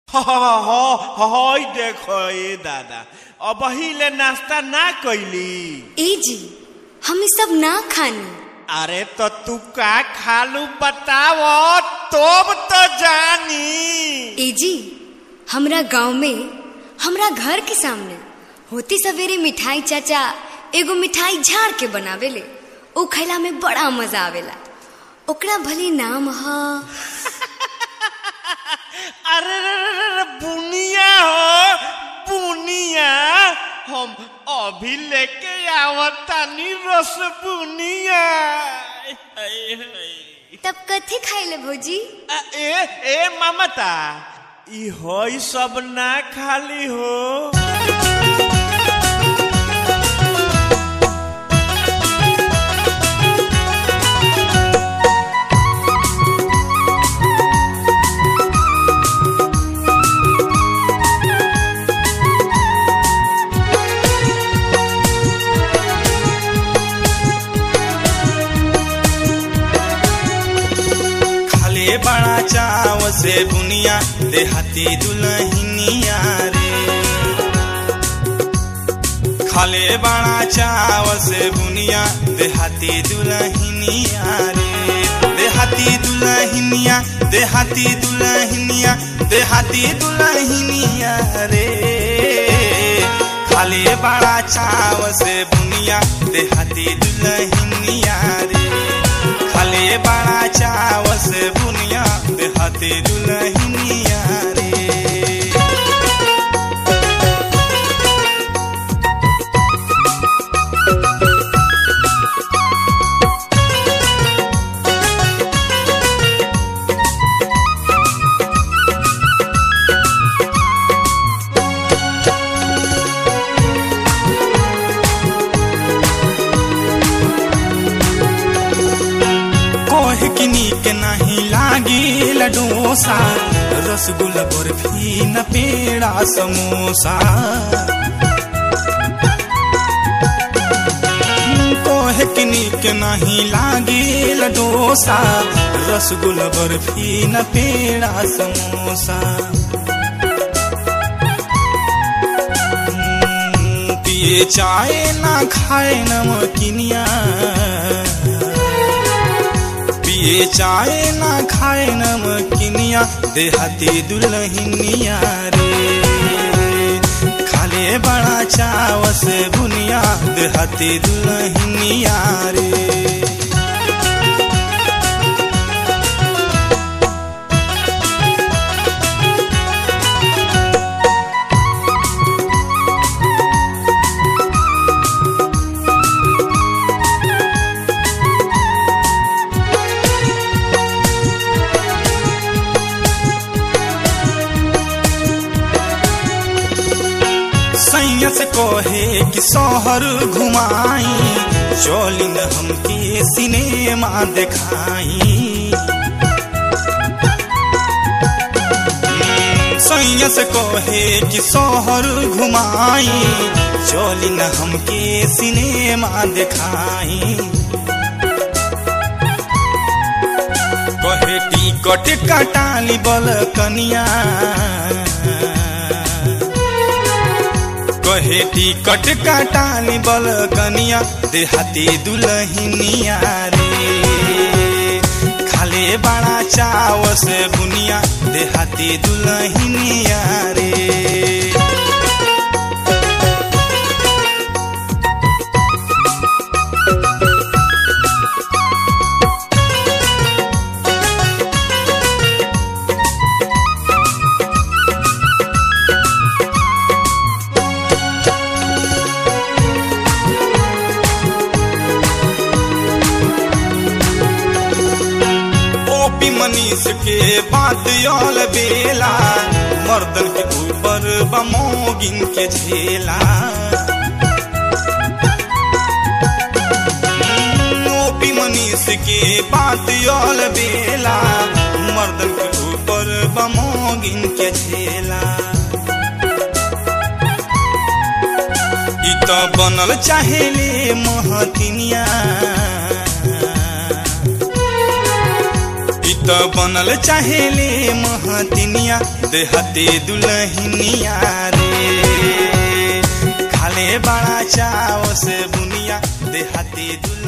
हाय देखो ये दादा अब ले नाश्ता ना कैली। ए जी हम सब ना खानी। अरे तो तू का खालू बताओ तब तो जानी। ए जी हमरा गांव में हमरा घर के सामने होती सवेरे मिठाई चाचा एगो मिठाई झाड़ के बनावेले। ओ खैला में बड़ा मजा आवेला। ओकरा भले नाम ह अरे बुनिया हो बुनिया। हम अभी लेके आवतानी रस बुनिया। तब कथी खाइले भौजी? ए ममता ई होई सब ना खाली हो। बड़ा चाव से बुनिया देहाती दुल्हनिया रे। खाले बड़ा चाव से बुनिया देहाती दुल्हनिया रे। देहाती दुल्हनिया देहाती दुल्हनिया देहाती दुल्हनिया रे। खाले बड़ा चाव से बुनिया देहाती दुल्हनिया रे। खाले बड़ा चाव से बुनिया देहाती दुल्हनिया रे। के नहीं लागी डोसा रसगुल्ला बर्फी न पेड़ा समोसा। कोहे के नहीं लागी डोसा रसगुल्ला बर्फी न पेड़ा समोसा। पिए चाय ना खाए नमकीनिया। पिए चाय ना खाए नमकीनिया देहाती दुल्हनिया रे। खाले बड़ा चाव से बुनिया देहाती दुल्हनिया रे। से कहे कि शहर घुमाई चलिन हमके सिनेमा दिखाई। सैया से कहे कि शहर घुमाई चलिन हमके सिनेमा दिखाई। कहे टिकट कटाली बल कनिया। कहे टिकट कटाली बल कनिया देहाती दुल्हनिया रे। खाले बड़ा चाव से बुनिया देहाती दुल्हनिया रे। मनीष के बात याल बेला मर्दन के ऊपर बमोगिन के झेला। ओपी मनीष के बात याल बेला मर्दन के ऊपर बमोगिन के झेला। इ तो बनल चाहेले महतिनिया। तो बनल चाहेले महतिनिया देहते दुल्हनिया रे खाले बड़ा चाव से बुनिया देहते